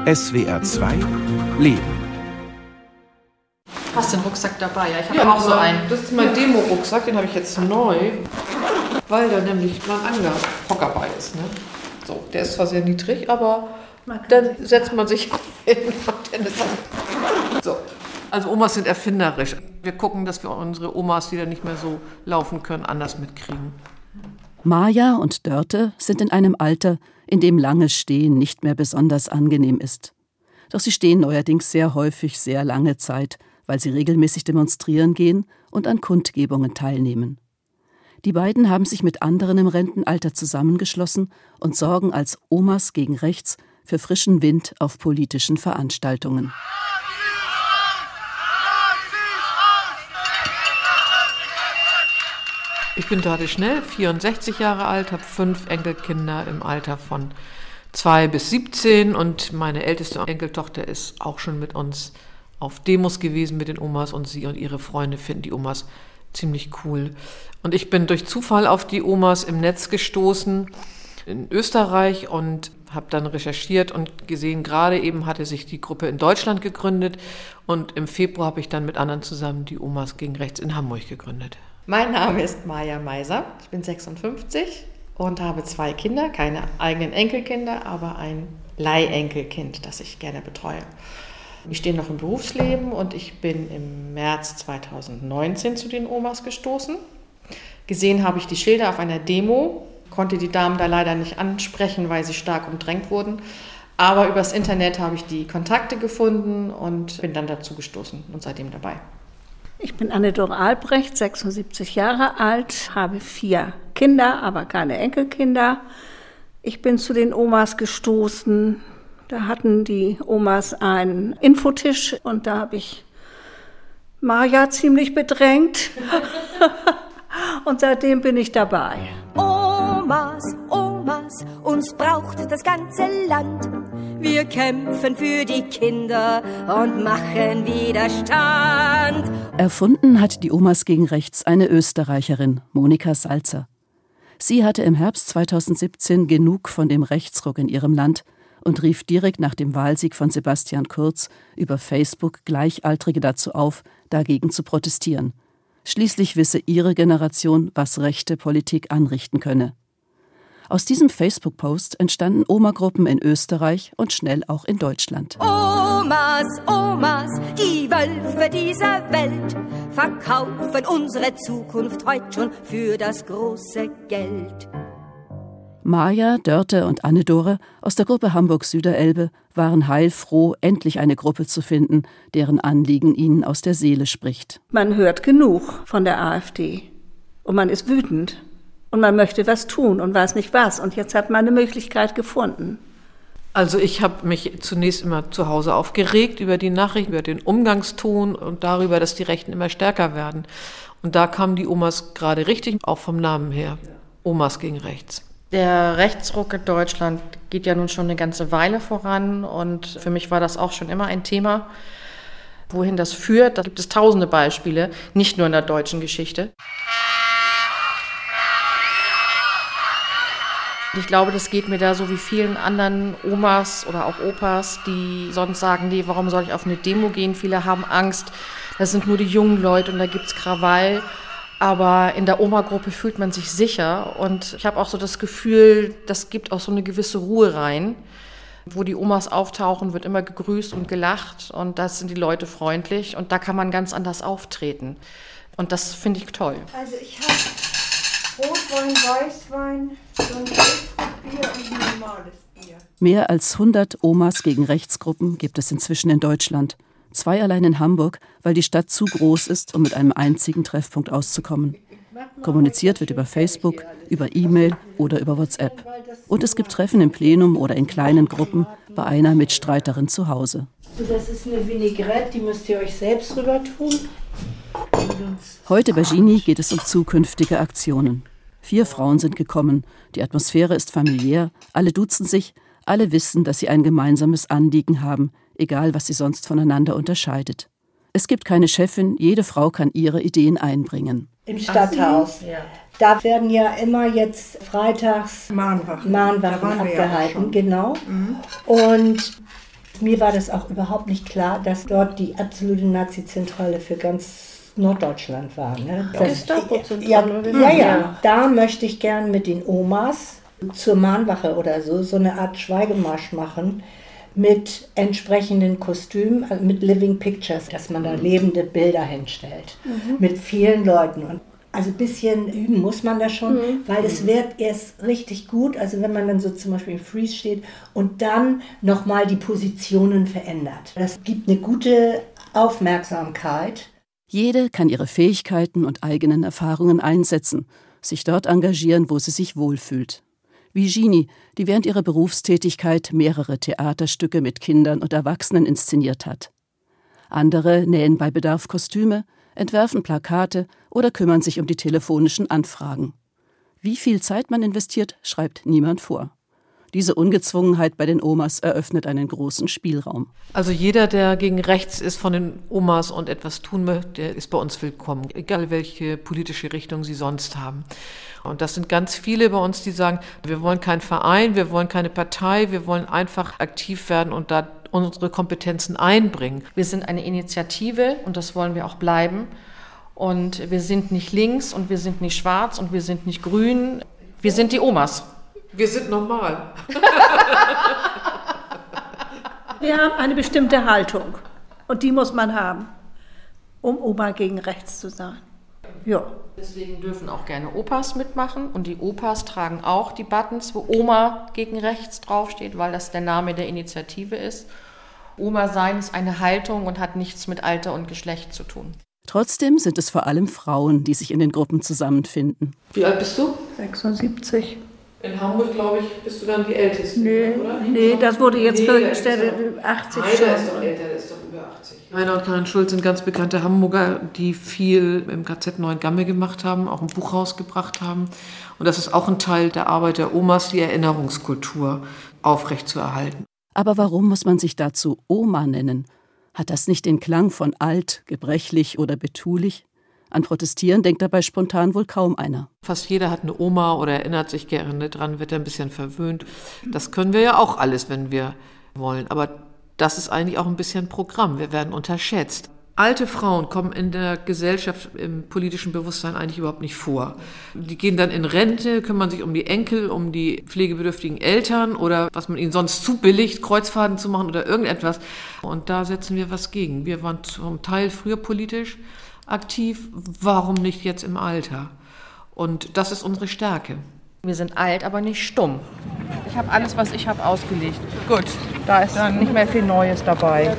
SWR 2 Leben. Hast du den Rucksack dabei? Ja, ich habe auch so einen. Das ist mein Demo-Rucksack, den habe ich jetzt neu, weil da nämlich mein Angelhocker bei ist. Ne? So, der ist zwar sehr niedrig, aber dann setzt man sich hin und dann ist so. Also Omas sind erfinderisch. Wir gucken, dass wir unsere Omas, die dann nicht mehr so laufen können, anders mitkriegen. Maja und Dörte sind in einem Alter, in dem langes Stehen nicht mehr besonders angenehm ist. Doch sie stehen neuerdings sehr häufig sehr lange Zeit, weil sie regelmäßig demonstrieren gehen und an Kundgebungen teilnehmen. Die beiden haben sich mit anderen im Rentenalter zusammengeschlossen und sorgen als Omas gegen Rechts für frischen Wind auf politischen Veranstaltungen. Ich bin Dörte Schnell, 64 Jahre alt, habe 5 Enkelkinder im Alter von 2 bis 17 und meine älteste Enkeltochter ist auch schon mit uns auf Demos gewesen mit den Omas und sie und ihre Freunde finden die Omas ziemlich cool. Und ich bin durch Zufall auf die Omas im Netz gestoßen in Österreich und habe dann recherchiert und gesehen, gerade eben hatte sich die Gruppe in Deutschland gegründet und im Februar habe ich dann mit anderen zusammen die Omas gegen Rechts in Hamburg gegründet. Mein Name ist Maja Meiser, ich bin 56 und habe 2 Kinder, keine eigenen Enkelkinder, aber ein Leihenkelkind, das ich gerne betreue. Ich stehe noch im Berufsleben und ich bin im März 2019 zu den Omas gestoßen. Gesehen habe ich die Schilder auf einer Demo, konnte die Damen da leider nicht ansprechen, weil sie stark umdrängt wurden. Aber übers Internet habe ich die Kontakte gefunden und bin dann dazu gestoßen und seitdem dabei. Ich bin Anne-Dore Albrecht, 76 Jahre alt, habe 4 Kinder, aber keine Enkelkinder. Ich bin zu den Omas gestoßen. Da hatten die Omas einen Infotisch und da habe ich Maja ziemlich bedrängt. Und seitdem bin ich dabei. Omas, Omas, uns braucht das ganze Land. Wir kämpfen für die Kinder und machen Widerstand. Erfunden hat die Omas gegen Rechts eine Österreicherin, Monika Salzer. Sie hatte im Herbst 2017 genug von dem Rechtsruck in ihrem Land und rief direkt nach dem Wahlsieg von Sebastian Kurz über Facebook Gleichaltrige dazu auf, dagegen zu protestieren. Schließlich wisse ihre Generation, was rechte Politik anrichten könne. Aus diesem Facebook-Post entstanden Oma-Gruppen in Österreich und schnell auch in Deutschland. Omas, Omas, die Wölfe dieser Welt verkaufen unsere Zukunft heute schon für das große Geld. Maja, Dörte und Anne-Dore aus der Gruppe Hamburg-Süderelbe waren heilfroh, endlich eine Gruppe zu finden, deren Anliegen ihnen aus der Seele spricht. Man hört genug von der AfD und man ist wütend und man möchte was tun und weiß nicht was. Und jetzt hat man eine Möglichkeit gefunden. Also ich habe mich zunächst immer zu Hause aufgeregt über die Nachrichten, über den Umgangston und darüber, dass die Rechten immer stärker werden. Und da kamen die Omas gerade richtig, auch vom Namen her. Omas gegen Rechts. Der Rechtsruck in Deutschland geht ja nun schon eine ganze Weile voran und für mich war das auch schon immer ein Thema. Wohin das führt, da gibt es tausende Beispiele, nicht nur in der deutschen Geschichte. Ich glaube, das geht mir da so wie vielen anderen Omas oder auch Opas, die sonst sagen, nee, warum soll ich auf eine Demo gehen? Viele haben Angst, das sind nur die jungen Leute und da gibt's Krawall. Aber in der Oma-Gruppe fühlt man sich sicher und ich habe auch so das Gefühl, das gibt auch so eine gewisse Ruhe rein. Wo die Omas auftauchen, wird immer gegrüßt und gelacht und da sind die Leute freundlich und da kann man ganz anders auftreten. Und das finde ich toll. Also ich habe Rotwein, Weißwein, so ein Bier und ein normales Bier. Mehr als 100 Omas gegen Rechtsgruppen gibt es inzwischen in Deutschland. 2 allein in Hamburg, weil die Stadt zu groß ist, um mit einem einzigen Treffpunkt auszukommen. Kommuniziert wird über Facebook, über E-Mail oder über WhatsApp. Und es gibt Treffen im Plenum oder in kleinen Gruppen bei einer Mitstreiterin zu Hause. Das ist eine Vinaigrette, die müsst ihr euch selbst rüber tun. Heute bei Gini geht es um zukünftige Aktionen. 4 Frauen sind gekommen. Die Atmosphäre ist familiär, alle duzen sich, alle wissen, dass sie ein gemeinsames Anliegen haben, egal was sie sonst voneinander unterscheidet. Es gibt keine Chefin, jede Frau kann ihre Ideen einbringen. Im Stadthaus. Ja. Da werden ja immer jetzt freitags Mahnwachen abgehalten, genau. Mhm. Und Mir war das auch überhaupt nicht klar, dass dort die absolute Nazi-Zentrale für ganz Norddeutschland war. Ne? Gestapo-Zentrale. Ja. Da möchte ich gern mit den Omas zur Mahnwache oder so eine Art Schweigemarsch machen mit entsprechenden Kostümen, also mit Living Pictures, dass man da lebende Bilder hinstellt. Mit vielen Leuten. Und also ein bisschen üben muss man da schon, weil es wird erst richtig gut, also wenn man dann so zum Beispiel im Freeze steht und dann nochmal die Positionen verändert. Das gibt eine gute Aufmerksamkeit. Jede kann ihre Fähigkeiten und eigenen Erfahrungen einsetzen, sich dort engagieren, wo sie sich wohlfühlt. Wie Gini, die während ihrer Berufstätigkeit mehrere Theaterstücke mit Kindern und Erwachsenen inszeniert hat. Andere nähen bei Bedarf Kostüme, entwerfen Plakate oder kümmern sich um die telefonischen Anfragen. Wie viel Zeit man investiert, schreibt niemand vor. Diese Ungezwungenheit bei den Omas eröffnet einen großen Spielraum. Also jeder, der gegen rechts ist von den Omas und etwas tun möchte, der ist bei uns willkommen, egal welche politische Richtung sie sonst haben. Und das sind ganz viele bei uns, die sagen, wir wollen keinen Verein, wir wollen keine Partei, wir wollen einfach aktiv werden und da unsere Kompetenzen einbringen. Wir sind eine Initiative und das wollen wir auch bleiben. Und wir sind nicht links und wir sind nicht schwarz und wir sind nicht grün. Wir sind die Omas. Wir sind normal. Wir haben eine bestimmte Haltung und die muss man haben, um Oma gegen rechts zu sein. Ja. Deswegen dürfen auch gerne Opas mitmachen und die Opas tragen auch die Buttons, wo Oma gegen rechts draufsteht, weil das der Name der Initiative ist. Oma sein ist eine Haltung und hat nichts mit Alter und Geschlecht zu tun. Trotzdem sind es vor allem Frauen, die sich in den Gruppen zusammenfinden. Wie alt bist du? 76. In Hamburg, glaube ich, bist du dann die Älteste, oder? Nee, das wurde jetzt vorgestellt, 80 schon. Heiner ist doch älter, der ist doch über 80. Heiner und Karin Schulz sind ganz bekannte Hamburger, die viel im KZ Neuengamme gemacht haben, auch ein Buch rausgebracht haben. Und das ist auch ein Teil der Arbeit der Omas, die Erinnerungskultur aufrechtzuerhalten. Aber warum muss man sich dazu Oma nennen? Hat das nicht den Klang von alt, gebrechlich oder betulich? An Protestieren denkt dabei spontan wohl kaum einer. Fast jeder hat eine Oma oder erinnert sich gerne dran, wird ein bisschen verwöhnt. Das können wir ja auch alles, wenn wir wollen. Aber das ist eigentlich auch ein bisschen Programm. Wir werden unterschätzt. Alte Frauen kommen in der Gesellschaft, im politischen Bewusstsein eigentlich überhaupt nicht vor. Die gehen dann in Rente, kümmern sich um die Enkel, um die pflegebedürftigen Eltern oder was man ihnen sonst zubilligt, Kreuzfahrten zu machen oder irgendetwas. Und da setzen wir was gegen. Wir waren zum Teil früher politisch aktiv, warum nicht jetzt im Alter? Und das ist unsere Stärke. Wir sind alt, aber nicht stumm. Ich habe alles, was ich habe, ausgelegt. Gut, da ist dann nicht mehr viel Neues dabei.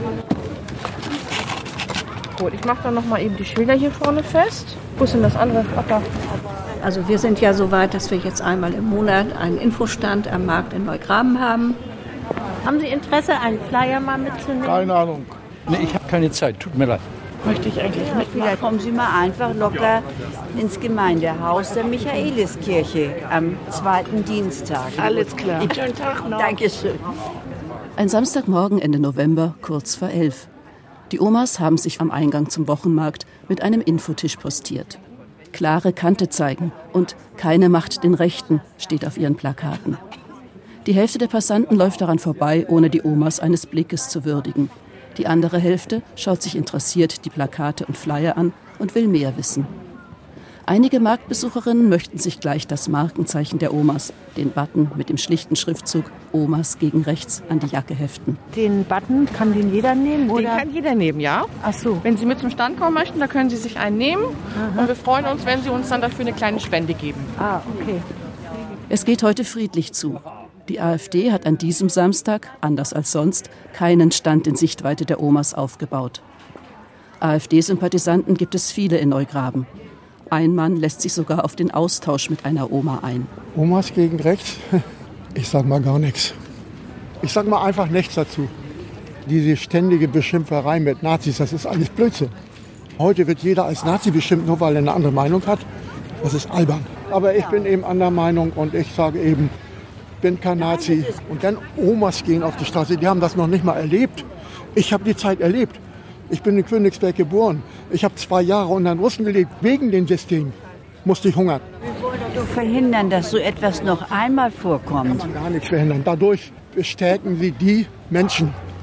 Gut, ich mache dann noch mal eben die Schilder hier vorne fest. Wo ist denn das andere? Ach, da. Also wir sind ja so weit, dass wir jetzt einmal im Monat einen Infostand am Markt in Neugraben haben. Haben Sie Interesse, einen Flyer mal mitzunehmen? Keine Ahnung. Nee, ich habe keine Zeit, tut mir leid. Möchte ich eigentlich mitmachen. Vielleicht kommen Sie mal einfach locker ins Gemeindehaus der Michaeliskirche am 2. Dienstag. Alles klar. Schönen Tag noch. Dankeschön. Ein Samstagmorgen Ende November, kurz vor 11. Die Omas haben sich am Eingang zum Wochenmarkt mit einem Infotisch postiert. Klare Kante zeigen und keine Macht den Rechten steht auf ihren Plakaten. Die Hälfte der Passanten läuft daran vorbei, ohne die Omas eines Blickes zu würdigen. Die andere Hälfte schaut sich interessiert die Plakate und Flyer an und will mehr wissen. Einige Marktbesucherinnen möchten sich gleich das Markenzeichen der Omas, den Button mit dem schlichten Schriftzug Omas gegen rechts, an die Jacke heften. Den Button kann den jeder nehmen, oder? Den kann jeder nehmen, ja. Ach so. Wenn Sie mit zum Stand kommen möchten, da können Sie sich einen nehmen. Aha. Und wir freuen uns, wenn Sie uns dann dafür eine kleine Spende geben. Ah, okay. Es geht heute friedlich zu. Die AfD hat an diesem Samstag, anders als sonst, keinen Stand in Sichtweite der Omas aufgebaut. AfD-Sympathisanten gibt es viele in Neugraben. Ein Mann lässt sich sogar auf den Austausch mit einer Oma ein. Omas gegen rechts? Ich sag mal gar nichts. Ich sag mal einfach nichts dazu. Diese ständige Beschimpferei mit Nazis, das ist alles Blödsinn. Heute wird jeder als Nazi beschimpft, nur weil er eine andere Meinung hat. Das ist albern. Aber ich bin eben anderer Meinung und ich sage eben, bin kein Nazi. Und dann Omas gehen auf die Straße, die haben das noch nicht mal erlebt. Ich habe die Zeit erlebt. Ich bin in Königsberg geboren. Ich habe 2 Jahre unter den Russen gelebt. Wegen dem System musste ich hungern. Wir wollen doch verhindern, dass so etwas noch einmal vorkommt. Kann man gar nichts verhindern. Dadurch bestärken sie die Menschen,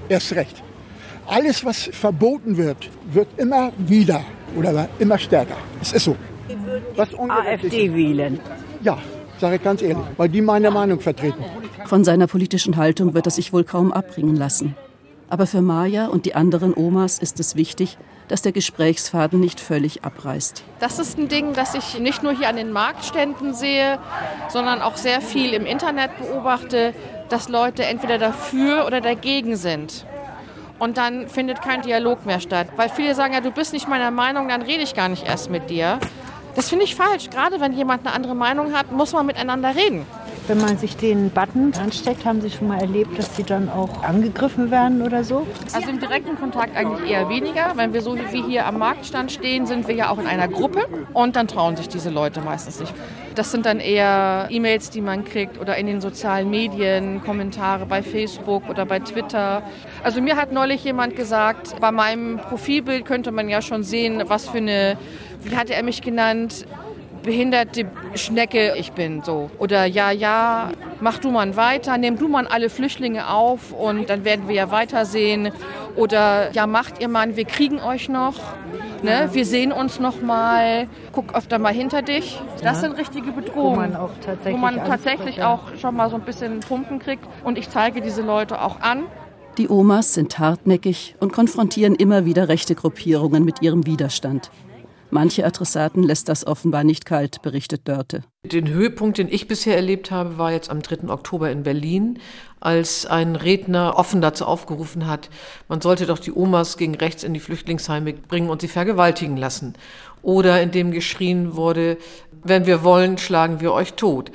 erst recht. Alles, was verboten wird, wird immer wieder oder immer stärker. Es ist so. Was AfD wählen? Ja, sage ich ganz ehrlich, weil die meine Meinung vertreten. Von seiner politischen Haltung wird er sich wohl kaum abbringen lassen. Aber für Maja und die anderen Omas ist es wichtig, dass der Gesprächsfaden nicht völlig abreißt. Das ist ein Ding, das ich nicht nur hier an den Marktständen sehe, sondern auch sehr viel im Internet beobachte, dass Leute entweder dafür oder dagegen sind. Und dann findet kein Dialog mehr statt. Weil viele sagen, ja, du bist nicht meiner Meinung, dann rede ich gar nicht erst mit dir. Das finde ich falsch. Gerade wenn jemand eine andere Meinung hat, muss man miteinander reden. Wenn man sich den Button ansteckt, haben Sie schon mal erlebt, dass Sie dann auch angegriffen werden oder so? Also im direkten Kontakt eigentlich eher weniger. Wenn wir so wie hier am Marktstand stehen, sind wir ja auch in einer Gruppe. Und dann trauen sich diese Leute meistens nicht. Das sind dann eher E-Mails, die man kriegt oder in den sozialen Medien, Kommentare bei Facebook oder bei Twitter. Also mir hat neulich jemand gesagt, bei meinem Profilbild könnte man ja schon sehen, was für eine, wie hatte er mich genannt, behinderte Schnecke ich bin, so. Oder ja, mach du mal weiter, nimm du mal alle Flüchtlinge auf und dann werden wir ja weitersehen. Oder ja, macht ihr mal, wir kriegen euch noch, ne? Wir sehen uns noch mal, guck öfter mal hinter dich. Das sind richtige Bedrohungen, wo man tatsächlich auch schon mal so ein bisschen Pumpen kriegt. Und ich zeige diese Leute auch an. Die Omas sind hartnäckig und konfrontieren immer wieder rechte Gruppierungen mit ihrem Widerstand. Manche Adressaten lässt das offenbar nicht kalt, berichtet Dörte. Den Höhepunkt, den ich bisher erlebt habe, war jetzt am 3. Oktober in Berlin, als ein Redner offen dazu aufgerufen hat, man sollte doch die Omas gegen rechts in die Flüchtlingsheime bringen und sie vergewaltigen lassen. Oder in dem geschrien wurde, wenn wir wollen, schlagen wir euch tot.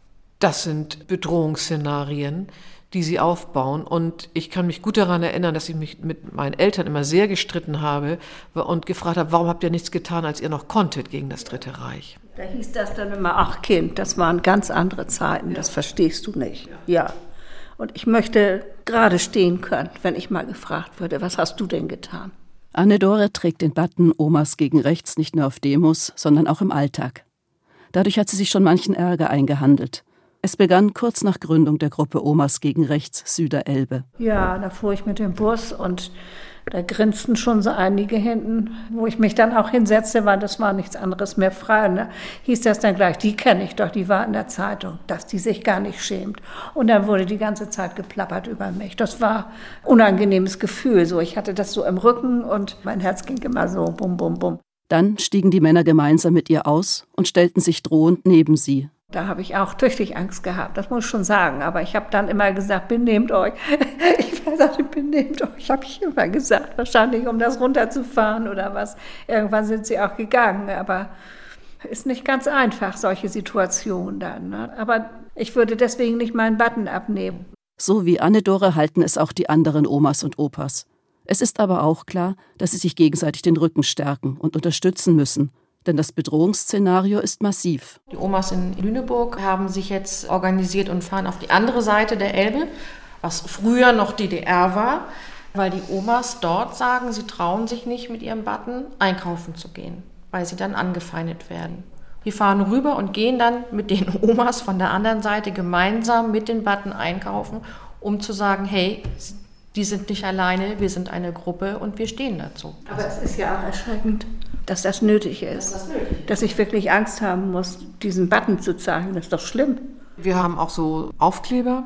Das sind Bedrohungsszenarien, die sie aufbauen. Und ich kann mich gut daran erinnern, dass ich mich mit meinen Eltern immer sehr gestritten habe und gefragt habe, warum habt ihr nichts getan, als ihr noch konntet gegen das Dritte Reich? Da hieß das dann immer, ach Kind, das waren ganz andere Zeiten, das verstehst du nicht. Ja. Und ich möchte gerade stehen können, wenn ich mal gefragt würde, was hast du denn getan? Anne-Dore trägt den Button Omas gegen rechts nicht nur auf Demos, sondern auch im Alltag. Dadurch hat sie sich schon manchen Ärger eingehandelt. Es begann kurz nach Gründung der Gruppe Omas gegen Rechts Süderelbe. Ja, da fuhr ich mit dem Bus und da grinsten schon so einige hinten, wo ich mich dann auch hinsetzte, weil das war nichts anderes mehr frei. Ne? Hieß das dann gleich, die kenne ich doch, die war in der Zeitung, dass die sich gar nicht schämt. Und dann wurde die ganze Zeit geplappert über mich. Das war ein unangenehmes Gefühl. So, ich hatte das so im Rücken und mein Herz ging immer so bum, bum, bum. Dann stiegen die Männer gemeinsam mit ihr aus und stellten sich drohend neben sie. Da habe ich auch tüchtig Angst gehabt, das muss ich schon sagen. Aber ich habe dann immer gesagt, benehmt euch. Ich sagte, benehmt euch, habe ich immer gesagt. Wahrscheinlich, um das runterzufahren oder was. Irgendwann sind sie auch gegangen. Aber ist nicht ganz einfach, solche Situationen dann. Ne? Aber ich würde deswegen nicht meinen Button abnehmen. So wie Anne-Dore halten es auch die anderen Omas und Opas. Es ist aber auch klar, dass sie sich gegenseitig den Rücken stärken und unterstützen müssen. Denn das Bedrohungsszenario ist massiv. Die Omas in Lüneburg haben sich jetzt organisiert und fahren auf die andere Seite der Elbe, was früher noch DDR war, weil die Omas dort sagen, sie trauen sich nicht mit ihrem Button einkaufen zu gehen, weil sie dann angefeindet werden. Die fahren rüber und gehen dann mit den Omas von der anderen Seite gemeinsam mit den Button einkaufen, um zu sagen, hey, die sind nicht alleine, wir sind eine Gruppe und wir stehen dazu. Aber es ist ja auch erschreckend, dass das nötig ist. Dass ich wirklich Angst haben muss, diesen Button zu zeigen. Das ist doch schlimm. Wir haben auch so Aufkleber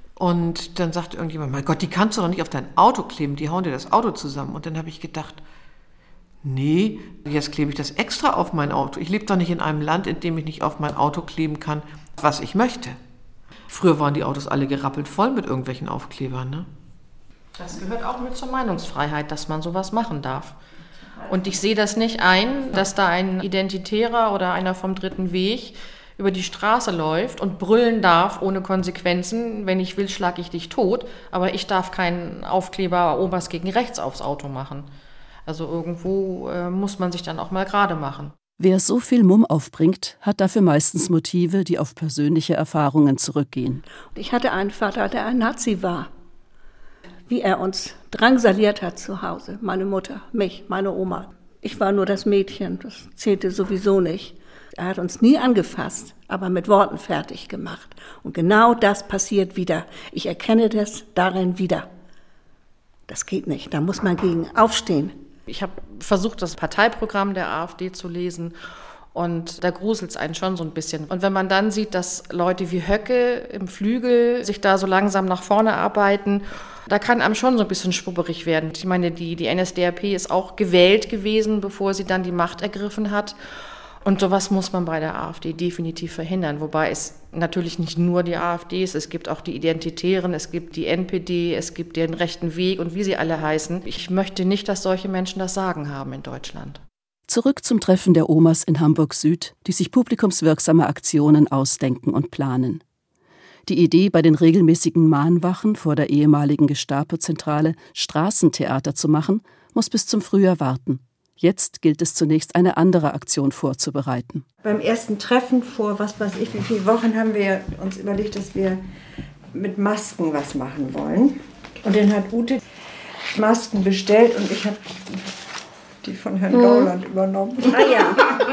und dann sagt irgendjemand, mein Gott, die kannst du doch nicht auf dein Auto kleben, die hauen dir das Auto zusammen. Und dann habe ich gedacht, nee, jetzt klebe ich das extra auf mein Auto. Ich lebe doch nicht in einem Land, in dem ich nicht auf mein Auto kleben kann, was ich möchte. Früher waren die Autos alle gerappelt voll mit irgendwelchen Aufklebern, ne? Das gehört auch mit zur Meinungsfreiheit, dass man sowas machen darf. Und ich sehe das nicht ein, dass da ein Identitärer oder einer vom Dritten Weg über die Straße läuft und brüllen darf ohne Konsequenzen. Wenn ich will, schlage ich dich tot. Aber ich darf keinen Aufkleber Omas gegen rechts aufs Auto machen. Also irgendwo muss man sich dann auch mal gerade machen. Wer so viel Mumm aufbringt, hat dafür meistens Motive, die auf persönliche Erfahrungen zurückgehen. Ich hatte einen Vater, der ein Nazi war. Wie er uns drangsaliert hat zu Hause. Meine Mutter, mich, meine Oma. Ich war nur das Mädchen, das zählte sowieso nicht. Er hat uns nie angefasst, aber mit Worten fertig gemacht. Und genau das passiert wieder. Ich erkenne das darin wieder. Das geht nicht, da muss man gegen aufstehen. Ich habe versucht, das Parteiprogramm der AfD zu lesen und da gruselt es einen schon so ein bisschen. Und wenn man dann sieht, dass Leute wie Höcke im Flügel sich da so langsam nach vorne arbeiten, da kann einem schon so ein bisschen schwubberig werden. Ich meine, die NSDAP ist auch gewählt gewesen, bevor sie dann die Macht ergriffen hat. Und sowas muss man bei der AfD definitiv verhindern. Wobei es natürlich nicht nur die AfD ist, es gibt auch die Identitären, es gibt die NPD, es gibt den Rechten Weg und wie sie alle heißen. Ich möchte nicht, dass solche Menschen das Sagen haben in Deutschland. Zurück zum Treffen der Omas in Hamburg Süd, die sich publikumswirksame Aktionen ausdenken und planen. Die Idee, bei den regelmäßigen Mahnwachen vor der ehemaligen Gestapo-Zentrale Straßentheater zu machen, muss bis zum Frühjahr warten. Jetzt gilt es zunächst, eine andere Aktion vorzubereiten. Beim ersten Treffen vor, was weiß ich, wie viele Wochen haben wir uns überlegt, dass wir mit Masken was machen wollen. Und dann hat Ute Masken bestellt und ich habe die von Herrn Gauland übernommen. Ah ja.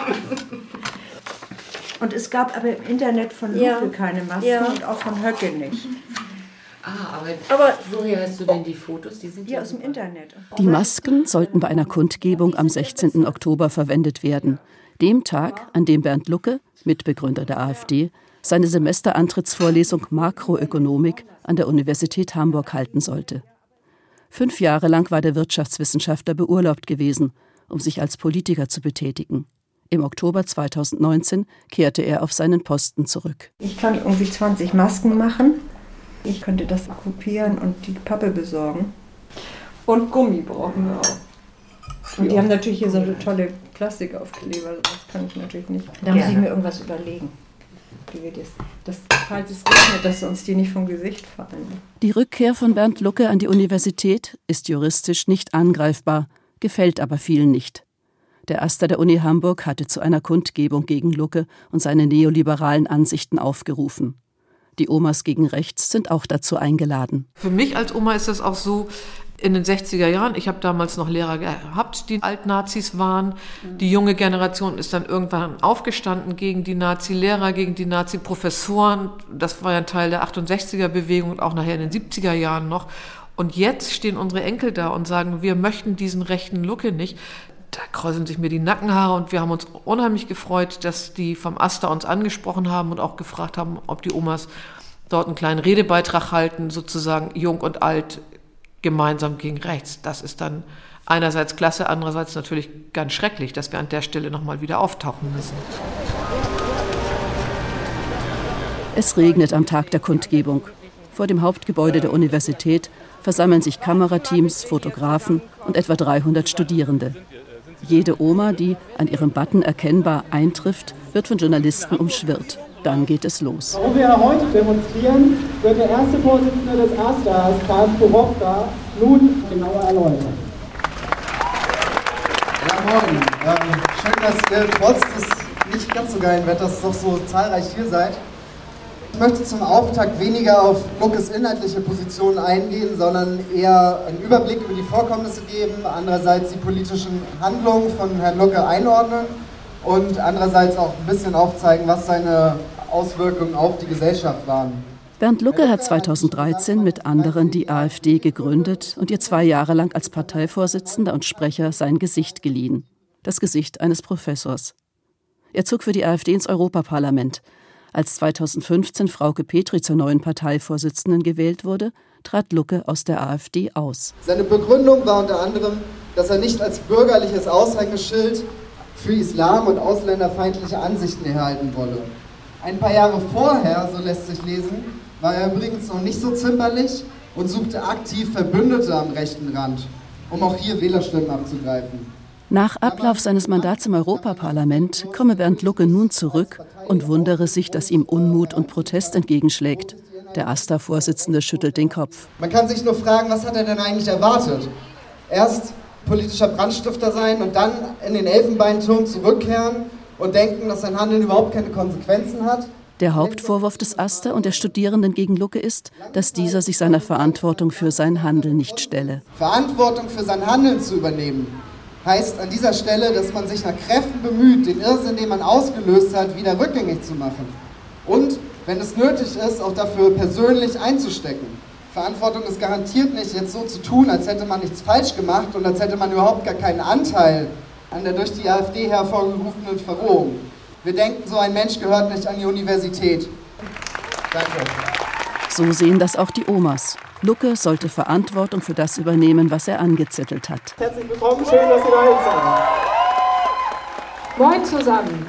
Und es gab aber im Internet von Lupe keine Masken und auch von Höcke nicht. Aber woher hast du denn die Fotos? Die sind ja aus dem Internet. Die Masken sollten bei einer Kundgebung am 16. Oktober verwendet werden. Dem Tag, an dem Bernd Lucke, Mitbegründer der AfD, seine Semesterantrittsvorlesung Makroökonomik an der Universität Hamburg halten sollte. 5 Jahre lang war der Wirtschaftswissenschaftler beurlaubt gewesen, um sich als Politiker zu betätigen. Im Oktober 2019 kehrte er auf seinen Posten zurück. Ich kann irgendwie 20 Masken machen. Ich könnte das kopieren und die Pappe besorgen. Und Gummi brauchen wir auch. Und die haben natürlich hier so eine tolle Plastikaufkleber. Das kann ich natürlich nicht. Da muss ich mir irgendwas überlegen. Wie wir das, falls es regnet, dass uns die nicht vom Gesicht fallen. Die Rückkehr von Bernd Lucke an die Universität ist juristisch nicht angreifbar, gefällt aber vielen nicht. Der Aster der Uni Hamburg hatte zu einer Kundgebung gegen Lucke und seine neoliberalen Ansichten aufgerufen. Die Omas gegen Rechts sind auch dazu eingeladen. Für mich als Oma ist es auch so, in den 60er Jahren, ich habe damals noch Lehrer gehabt, die Altnazis waren. Die junge Generation ist dann irgendwann aufgestanden gegen die Nazi-Lehrer, gegen die Nazi-Professoren. Das war ja ein Teil der 68er-Bewegung und auch nachher in den 70er Jahren noch. Und jetzt stehen unsere Enkel da und sagen, wir möchten diesen rechten Lucke nicht. Da kräuseln sich mir die Nackenhaare und wir haben uns unheimlich gefreut, dass die vom Aster uns angesprochen haben und auch gefragt haben, ob die Omas dort einen kleinen Redebeitrag halten, sozusagen Jung und Alt gemeinsam gegen Rechts. Das ist dann einerseits klasse, andererseits natürlich ganz schrecklich, dass wir an der Stelle nochmal wieder auftauchen müssen. Es regnet am Tag der Kundgebung. Vor dem Hauptgebäude der Universität versammeln sich Kamerateams, Fotografen und etwa 300 Studierende. Jede Oma, die an ihrem Button erkennbar eintrifft, wird von Journalisten umschwirrt. Dann geht es los. Warum wir heute demonstrieren, wird der erste Vorsitzende des Asters, Karl Kurowka, nun genauer erläutern. Ja, morgen. Schön, dass ihr trotz des nicht ganz so geilen Wetters doch so zahlreich hier seid. Ich möchte zum Auftakt weniger auf Luckes inhaltliche Positionen eingehen, sondern eher einen Überblick über die Vorkommnisse geben, andererseits die politischen Handlungen von Herrn Lucke einordnen und andererseits auch ein bisschen aufzeigen, was seine Auswirkungen auf die Gesellschaft waren. Bernd Lucke hat 2013 mit anderen die AfD gegründet und ihr 2 Jahre lang als Parteivorsitzender und Sprecher sein Gesicht geliehen. Das Gesicht eines Professors. Er zog für die AfD ins Europaparlament. Als 2015 Frauke Petry zur neuen Parteivorsitzenden gewählt wurde, trat Lucke aus der AfD aus. Seine Begründung war unter anderem, dass er nicht als bürgerliches Aushängeschild für Islam und ausländerfeindliche Ansichten herhalten wolle. Ein paar Jahre vorher, so lässt sich lesen, war er übrigens noch nicht so zimperlich und suchte aktiv Verbündete am rechten Rand, um auch hier Wählerstimmen abzugreifen. Nach Ablauf seines Mandats im Europaparlament komme Bernd Lucke nun zurück und wundere sich, dass ihm Unmut und Protest entgegenschlägt. Der AStA-Vorsitzende schüttelt den Kopf. Man kann sich nur fragen, was hat er denn eigentlich erwartet? Erst politischer Brandstifter sein und dann in den Elfenbeinturm zurückkehren und denken, dass sein Handeln überhaupt keine Konsequenzen hat? Der Hauptvorwurf des AStA und der Studierenden gegen Lucke ist, dass dieser sich seiner Verantwortung für sein Handeln nicht stelle. Verantwortung für sein Handeln zu übernehmen heißt an dieser Stelle, dass man sich nach Kräften bemüht, den Irrsinn, den man ausgelöst hat, wieder rückgängig zu machen. Und, wenn es nötig ist, auch dafür persönlich einzustecken. Verantwortung ist garantiert nicht, jetzt so zu tun, als hätte man nichts falsch gemacht und als hätte man überhaupt gar keinen Anteil an der durch die AfD hervorgerufenen Verrohung. Wir denken, so ein Mensch gehört nicht an die Universität. Danke. So sehen das auch die Omas. Lucke sollte Verantwortung für das übernehmen, was er angezettelt hat. Herzlich willkommen, schön, dass Sie da sind. Moin zusammen.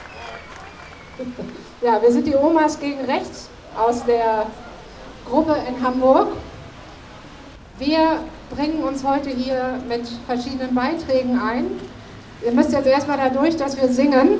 Ja, wir sind die Omas gegen Rechts aus der Gruppe in Hamburg. Wir bringen uns heute hier mit verschiedenen Beiträgen ein. Ihr müsst jetzt erstmal dadurch, dass wir singen.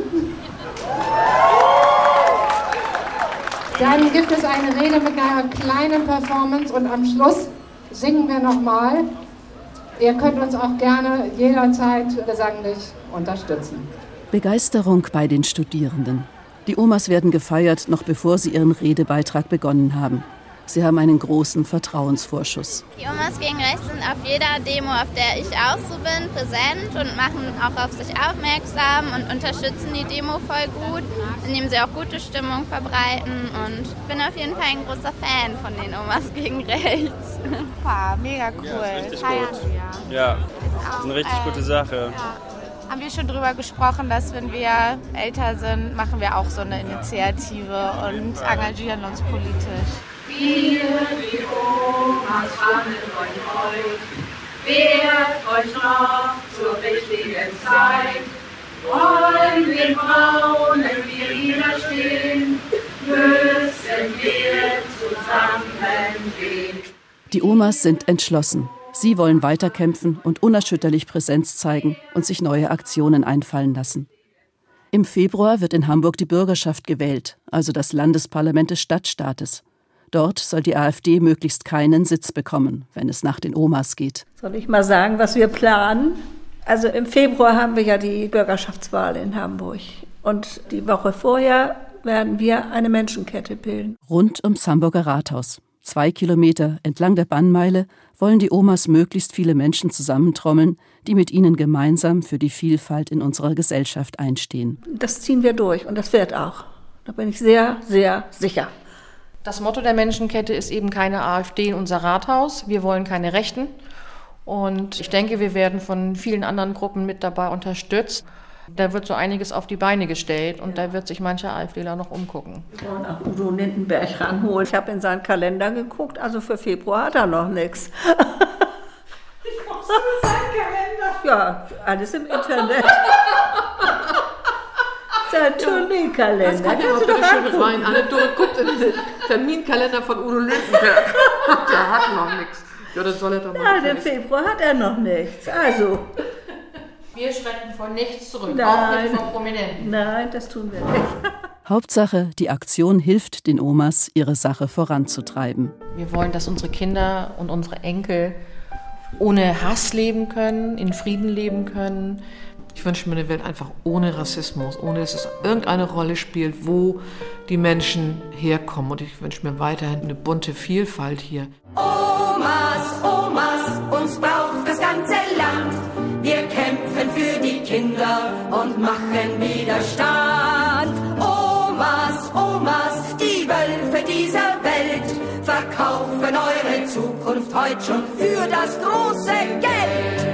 Dann gibt es eine Rede mit einer kleinen Performance und am Schluss singen wir nochmal. Ihr könnt uns auch gerne jederzeit gesanglich unterstützen. Begeisterung bei den Studierenden. Die Omas werden gefeiert, noch bevor sie ihren Redebeitrag begonnen haben. Sie haben einen großen Vertrauensvorschuss. Die Omas gegen Rechts sind auf jeder Demo, auf der ich auch so bin, präsent und machen auch auf sich aufmerksam und unterstützen die Demo voll gut, indem sie auch gute Stimmung verbreiten. Und ich bin auf jeden Fall ein großer Fan von den Omas gegen Rechts. Super, mega cool. Ja, ist richtig gut. Ja, das ist eine richtig gute Sache. Ja. Haben wir schon drüber gesprochen, dass wenn wir älter sind, machen wir auch so eine Initiative und engagieren uns politisch. Wir, die Omas, fangen euch, wehrt euch noch zur richtigen Zeit. Wollen wir Braunen wir widerstehen, müssen wir zusammengehen. Die Omas sind entschlossen. Sie wollen weiterkämpfen und unerschütterlich Präsenz zeigen und sich neue Aktionen einfallen lassen. Im Februar wird in Hamburg die Bürgerschaft gewählt, also das Landesparlament des Stadtstaates. Dort soll die AfD möglichst keinen Sitz bekommen, wenn es nach den Omas geht. Soll ich mal sagen, was wir planen? Also im Februar haben wir ja die Bürgerschaftswahl in Hamburg. Und die Woche vorher werden wir eine Menschenkette bilden. Rund ums Hamburger Rathaus. 2 Kilometer entlang der Bannmeile wollen die Omas möglichst viele Menschen zusammentrommeln, die mit ihnen gemeinsam für die Vielfalt in unserer Gesellschaft einstehen. Das ziehen wir durch und das wird auch. Da bin ich sehr, sehr sicher. Das Motto der Menschenkette ist eben keine AfD in unser Rathaus. Wir wollen keine Rechten. Und ich denke, wir werden von vielen anderen Gruppen mit dabei unterstützt. Da wird so einiges auf die Beine gestellt und da wird sich mancher AfDler noch umgucken. Wir wollen auch Udo Lindenberg ranholen. Ich habe in seinen Kalender geguckt, also für Februar hat er noch nichts. Wie kommst du in seinen Kalender? Ja, alles im Internet. Sein Tourneekalender. Das kann ja auch bitte schön rein. Anne-Dore guckt in den Terminkalender von Udo Lindenberg. Der hat noch nichts. Ja, das soll er doch mal. Nein, im Februar hat er noch nichts. Also. Wir schrecken vor nichts zurück, Nein. auch nicht vor Prominenten. Nein, das tun wir nicht. Hauptsache, die Aktion hilft den Omas, ihre Sache voranzutreiben. Wir wollen, dass unsere Kinder und unsere Enkel ohne Hass leben können, in Frieden leben können. Ich wünsche mir eine Welt einfach ohne Rassismus, ohne dass es irgendeine Rolle spielt, wo die Menschen herkommen. Und ich wünsche mir weiterhin eine bunte Vielfalt hier. Omas, Omas, uns braucht das ganze Land. Wir kämpfen für die Kinder und machen Widerstand. Omas, Omas, die Wölfe dieser Welt verkaufen eure Zukunft heute schon für das große Geld.